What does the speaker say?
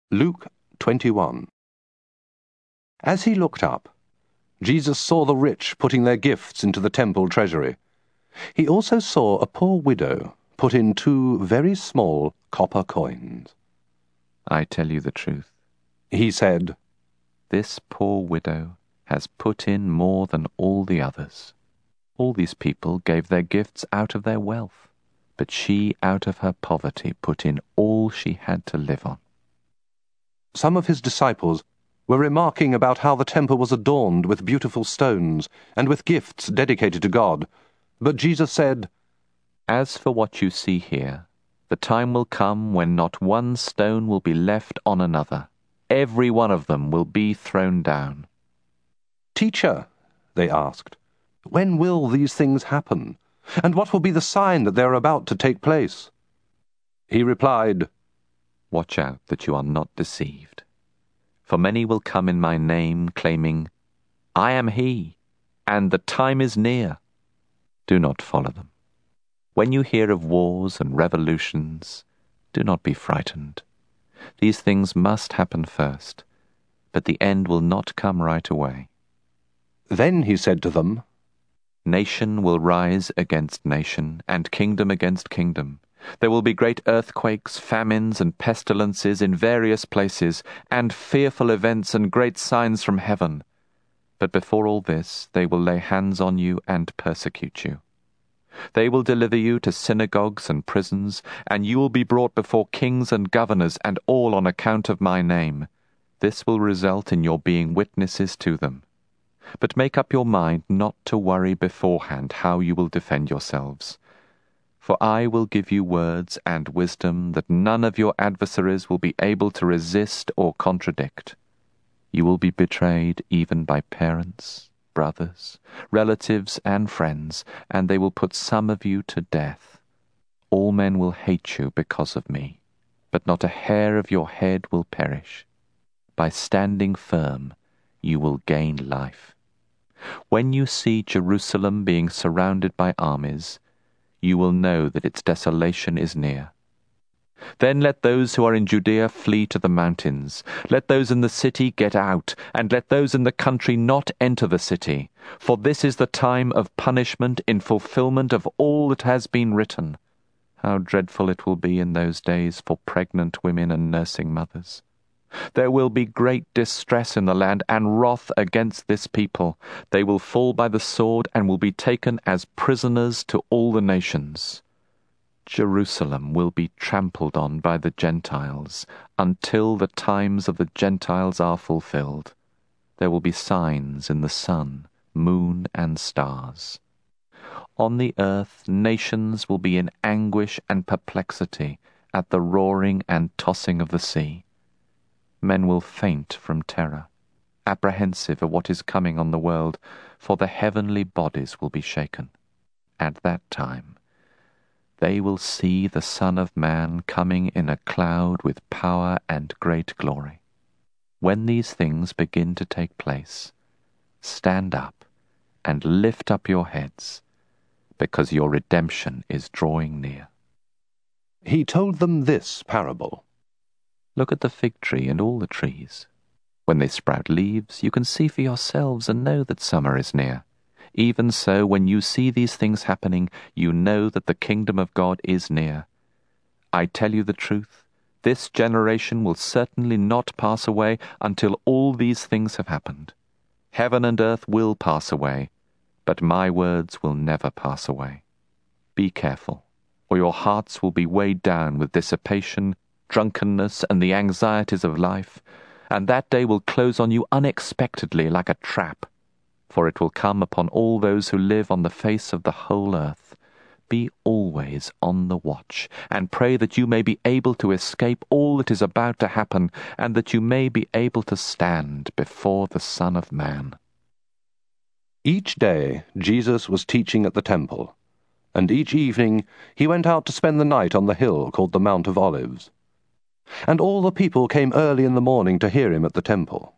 Luke 21. As he looked up, Jesus saw the rich putting their gifts into the temple treasury. He also saw a poor widow put in 2 very small copper coins. I tell you the truth, He said, this poor widow has put in more than all the others. All these people gave their gifts out of their wealth, but she out of her poverty put in all she had to live on. Some of his disciples were remarking about how the temple was adorned with beautiful stones and with gifts dedicated to God. But Jesus said, As for what you see here, the time will come when not one stone will be left on another. Every one of them will be thrown down. Teacher, they asked, when will these things happen? And what will be the sign that they are about to take place? He replied, Watch out that you are not deceived. For many will come in my name, claiming, I am he, and the time is near. Do not follow them. When you hear of wars and revolutions, do not be frightened. These things must happen first, but the end will not come right away. Then he said to them, Nation will rise against nation, and kingdom against kingdom. There will be great earthquakes, famines, and pestilences in various places, and fearful events and great signs from heaven. But before all this, they will lay hands on you and persecute you. They will deliver you to synagogues and prisons, and you will be brought before kings and governors, and all on account of my name. This will result in your being witnesses to them. But make up your mind not to worry beforehand how you will defend yourselves. For I will give you words and wisdom that none of your adversaries will be able to resist or contradict. You will be betrayed even by parents, brothers, relatives, and friends, and they will put some of you to death. All men will hate you because of me, but not a hair of your head will perish. By standing firm, you will gain life. When you see Jerusalem being surrounded by armies, you will know that its desolation is near. Then let those who are in Judea flee to the mountains. Let those in the city get out, and let those in the country not enter the city. For this is the time of punishment in fulfillment of all that has been written. How dreadful it will be in those days for pregnant women and nursing mothers. There will be great distress in the land and wrath against this people. They will fall by the sword and will be taken as prisoners to all the nations. Jerusalem will be trampled on by the Gentiles until the times of the Gentiles are fulfilled. There will be signs in the sun, moon, and stars. On the earth nations will be in anguish and perplexity at the roaring and tossing of the sea. Men will faint from terror, apprehensive of what is coming on the world, for the heavenly bodies will be shaken. At that time, they will see the Son of Man coming in a cloud with power and great glory. When these things begin to take place, stand up and lift up your heads, because your redemption is drawing near. He told them this parable. Look at the fig tree and all the trees. When they sprout leaves, you can see for yourselves and know that summer is near. Even so, when you see these things happening, you know that the kingdom of God is near. I tell you the truth, this generation will certainly not pass away until all these things have happened. Heaven and earth will pass away, but my words will never pass away. Be careful, or your hearts will be weighed down with dissipation, drunkenness, and the anxieties of life, and that day will close on you unexpectedly like a trap, for it will come upon all those who live on the face of the whole earth. Be always on the watch, and pray that you may be able to escape all that is about to happen, and that you may be able to stand before the Son of Man. Each day Jesus was teaching at the temple, and each evening he went out to spend the night on the hill called the Mount of Olives. And all the people came early in the morning to hear him at the temple.